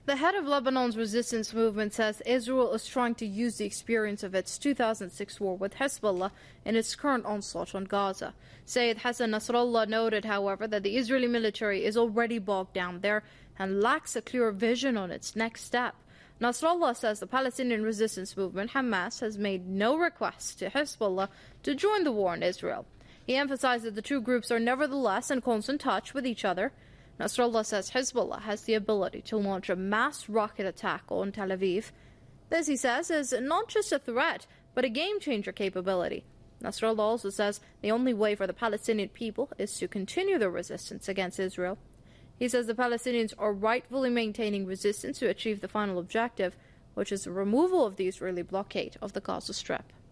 The head of Lebanon's resistance movement says Israel is trying to use the experience of its 2006 war with Hezbollah in its current onslaught on Gaza. Sayyid Hassan Nasrallah noted, however, that the Israeli military is already bogged down there and lacks a clear vision on its next step. Nasrallah says the Palestinian resistance movement, Hamas, has made no request to Hezbollah to join the war in Israel. He emphasized that the two groups are nevertheless in constant touch with each other. Nasrallah says Hezbollah has the ability to launch a mass rocket attack on Tel Aviv. This, he says, is not just a threat, but a game-changer capability. Nasrallah also says the only way for the Palestinian people is to continue their resistance against Israel. He says the Palestinians are rightfully maintaining resistance to achieve the final objective, which is the removal of the Israeli blockade of the Gaza Strip.